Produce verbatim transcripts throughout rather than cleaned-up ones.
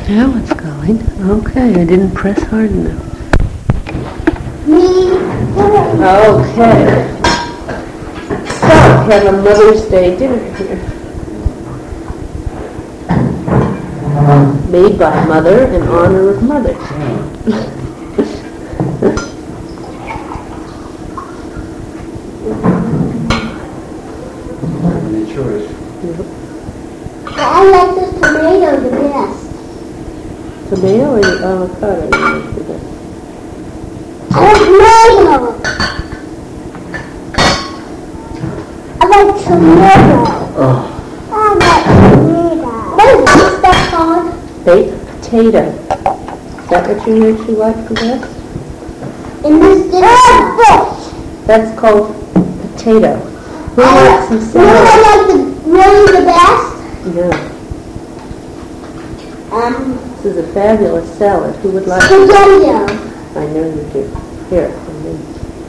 Now it's going. Okay, I didn't press hard enough. Me. Okay. So, we have a Mother's Day dinner here. Made by Mother in honor of Mother. Any choice. I like the tomato the best. Tomato or the avocado you like the best? Tomato. I like tomato. Oh, I like tomato. What is this stuff called? Baked potato. Is that what you usually like the best? In this dish. That's called potato. Who I likes some You know salad? what I like the, really the best? Yeah. Um, This is a fabulous salad. Who would like it? spaghetti. I know you do. Here, and then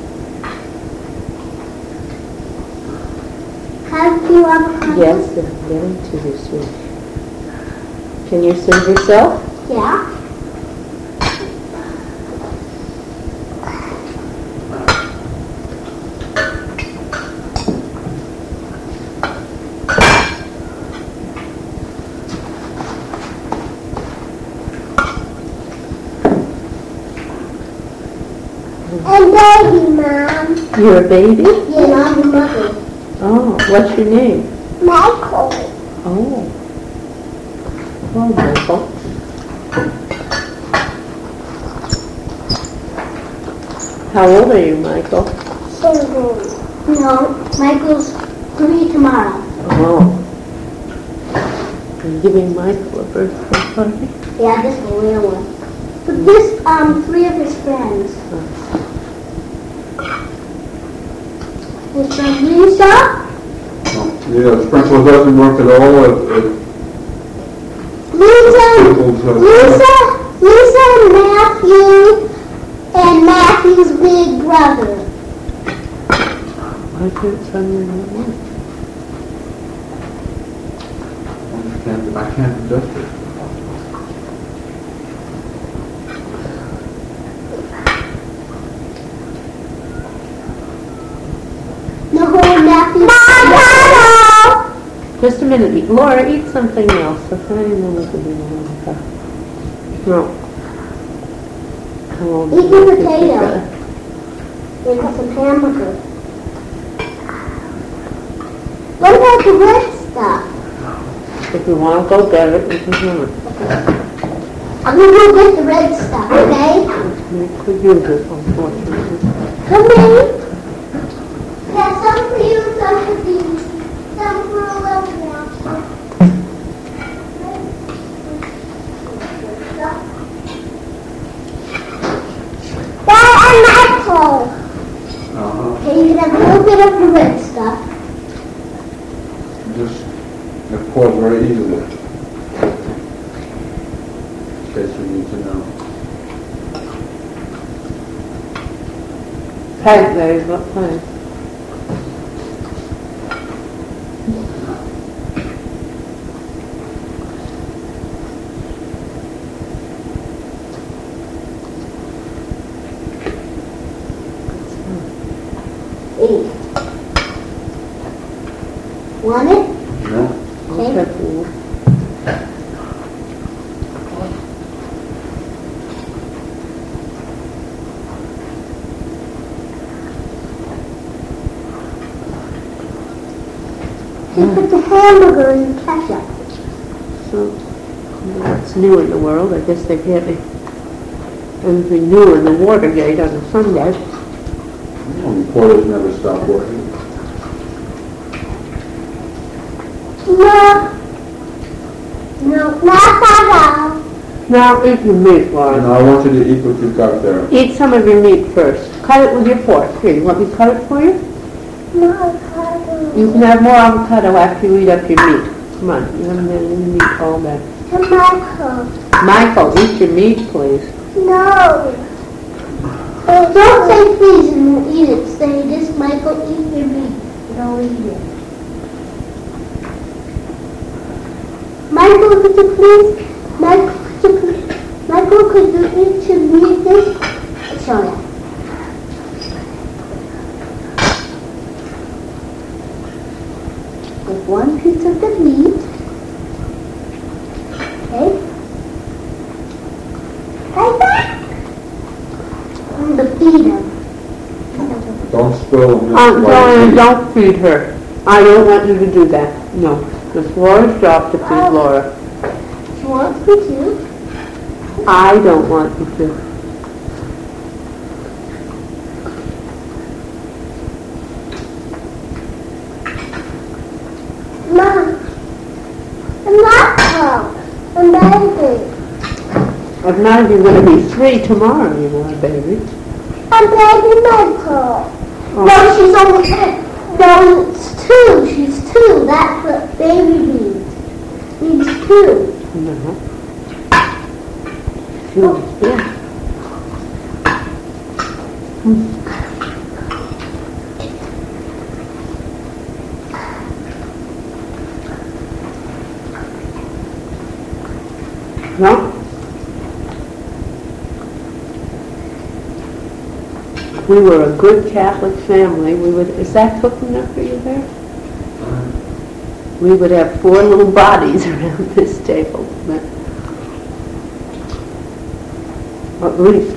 Have you avocado? yes, I'm getting to you soon. Can you serve yourself? Yeah. And baby, Mom. You're a baby? Yeah, and I'm the mother. Oh, what's your name? Michael. Oh. Oh, Michael. How old are you, Michael? Seven. No, Michael's three tomorrow. Oh. Are you giving Michael a birthday party? Yeah, this is a real one. But this, um, three of his friends. His friend Lisa, yeah, sprinkles doesn't work at all. It, it Lisa, sprinkles, uh, Lisa, Lisa and Matthew, and Matthew's big brother. Why can't someone know? I can't, I can't adjust it. No, Matthew's Avocado! Just a minute. Eat- Laura, eat something else. I didn't know what to do now. No. How old Eat is the your potato. brother? And some hamburger. What about the red stuff? If you want to go get it, you can have it. I'm gonna go get the red stuff, okay? You could use it, unfortunately. Come in. Yeah, some for you, some for these. Some for a little one. Dad, I'm Michael. Uh-huh. Okay, you can have a little bit of the red stuff. Just, it pours very easily. In case you need to know. Cranberries, what kind? Eight. Want it? Yeah? Okay. Okay. You put the hamburger in the ketchup. So, what's new in the world? I guess they can't be anything new in the Watergate on a Sunday. Well, the porters never stop working. No. No, not that. Now eat your meat, And Laura. I want you to eat what you've got there. Eat some of your meat first. Cut it with your fork. Here, you want me to cut it for you? No, avocado. You can have more avocado after you eat up your meat. Come on, you haven't had any meat all day. Tomato. Michael, eat your meat, please. No. Oh, don't say please and eat it. Say this, Michael, eat your meat. Don't eat it. Michael, could you please, Michael, could you Michael, could you each read this? Show you. Take one piece of the meat. Okay. Like that. And the feed him. Don't spill milk. Aunt while Joanne, you- don't feed her. I don't want you to do that. No. It's Laura's job to feed Laura. She wants me to. I don't want you to. Mom, I'm not home. I'm baby. I'm not even going to be three tomorrow, you know, baby. I'm baby Michael. Oh. No, she's only, no, it's two. She's two. That's what baby means. Means two. No. Two. Yeah. No. We were a good Catholic family. We would, is that cooking up for you there? We would have four little bodies around this table. But at least.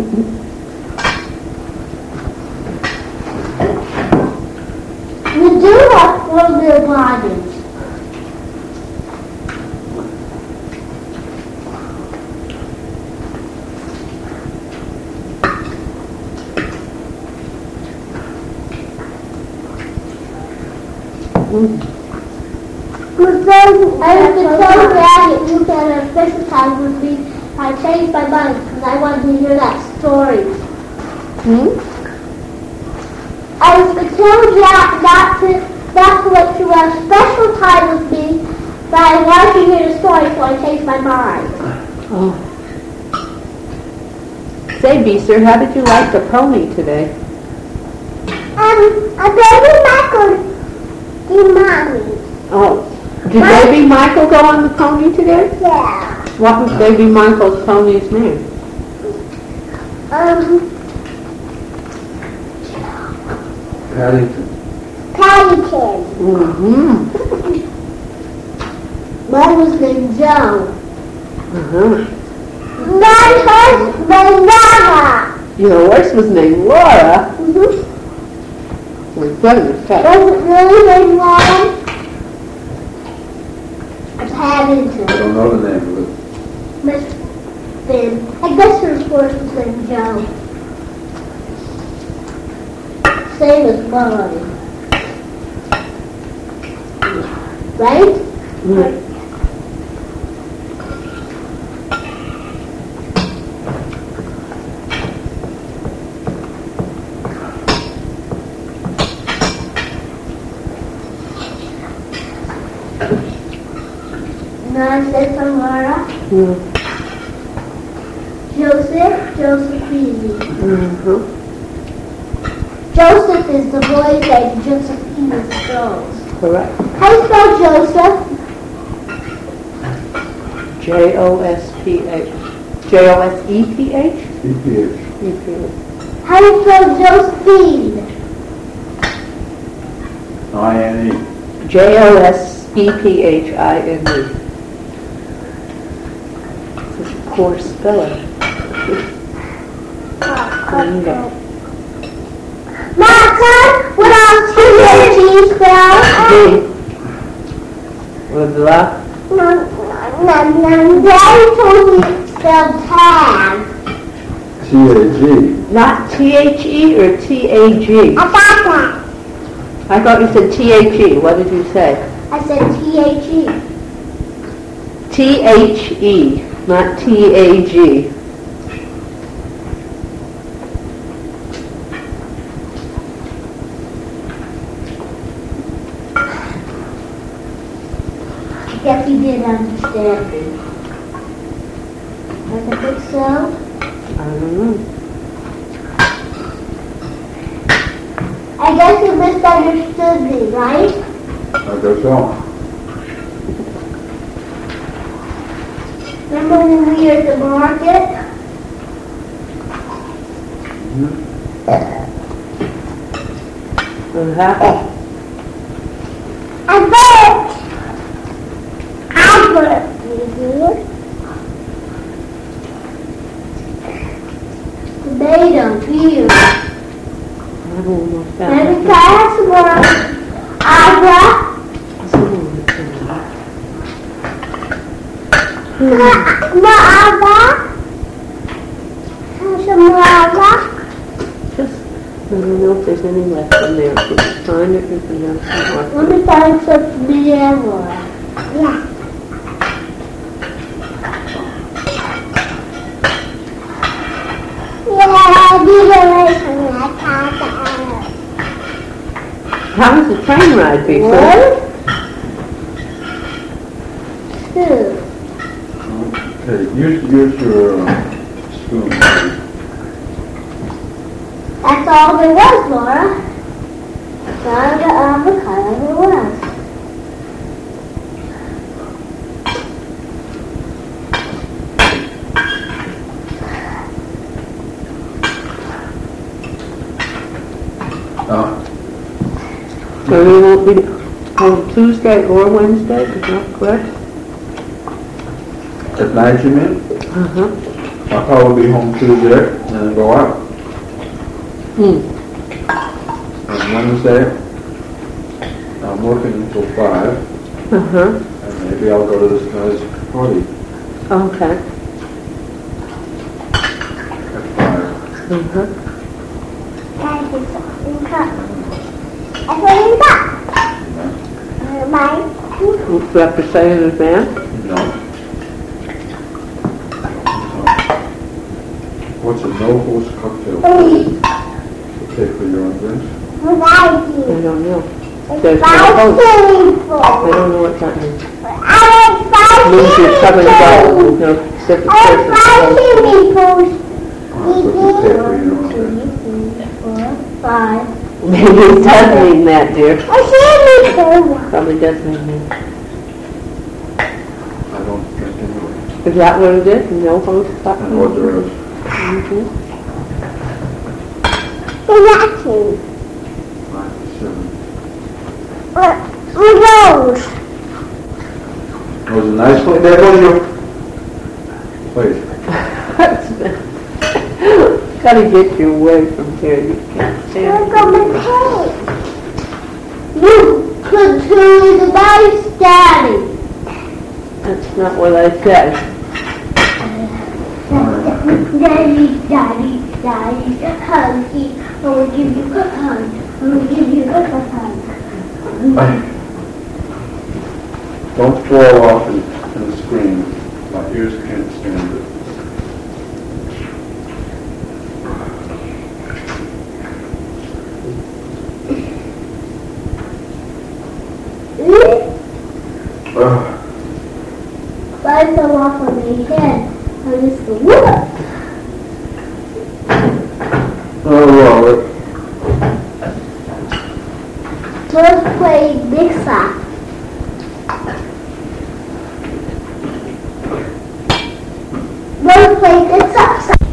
We do have four little bodies. Mm. But then, I was so glad that you said a special time with me. I changed my mind because I wanted to hear that story. Hmm? I was so glad not to, not to let you have a special time with me, but I wanted to hear the story, so I changed my mind. Oh. Say, Beeser, how did you like the pony today? Um, a baby Michael, the mommy. Oh. Did baby Michael go on the pony today? Yeah. What was baby Michael's pony's name? Um, Paddington. Paddington. Mm-hmm. Mine was named Joe. Uh-huh. My horse was Nana. Your horse was named Laura. Mm-hmm. My goodness, that Was it really named Laura? Paddington. I don't know the name of it. Miss Finn. I guess her horse was named Joe. Same as mine. Right? Mm. Nonsense on Laura. Mm. Joseph, Josephine. Mm-hmm. Joseph is the boy's name, Josephine is the girl's. Correct. How do you spell Joseph? J O S P H. J O S E P H? E P H. E P H. How do you spell Josephine? I N E. J O S E P H I N E. Such a poor speller. Bingo. Martha, what else do you spell? D. With la. No, no, no, Daddy told me to spell tag. T A G. Not T H E or T A G? I got that. I thought you said T H E. What did you say? I said T H E. T H E, not T A G. I guess you did understand me. I think so. I don't know. I guess you misunderstood me, right? I guess so. Remember when we were at the market? Uh-huh. A bird. A bird. Mhm. Tomato, peas. I don't know if that Maybe was try some more. Abra. More abra. Some more abra. Just, I don't know if there's any left in there. If you can find it, you can have some more. Let me find some more. Yeah. Yeah, these are like some that How was the train ride, people? One, two. Okay, use, use your uh, spoon. That's all there was, Laura. That's all the avocado there was. Uh, So we won't be on Tuesday or Wednesday, is that correct? at night, you mean? Uh-huh. I'll probably be home Tuesday and then go out. Hmm. On Wednesday, I'm working until five, Uh-huh. and maybe I'll go to this guy's party Okay. at five. Uh-huh. Thank you, something cut. I put in cut. Mine. Do you have to say in advance? No. What's a no-host cocktail? Okay, for your own drinks? What I I do? don't know. It's There's no five host. swimming I pools. don't know what that means. I like five Means you're covered up swimming with pools. no specific I like person. five swimming pools. I'll put you pay for your own drinks. Four, five. Maybe it does mean that, dear. A swimming pool. Probably does mean that. I don't drink anyway. Is that what it is? No host And cocktail? what there is. Mhm. Exactly. Five to seven. What? What goes? It was a nice place. There was your place. Gotta get you away from here. You can't stand Look at my cake. You could do the nice daddy. That's not what I said. Daddy, daddy, daddy, huggy. I will give you a hug. I will give you a hug. Don't fall off and, and scream. My ears can't stand it. Ugh. If I fell off on my head, I was the what? Oh, well, it- Let's play mix-up.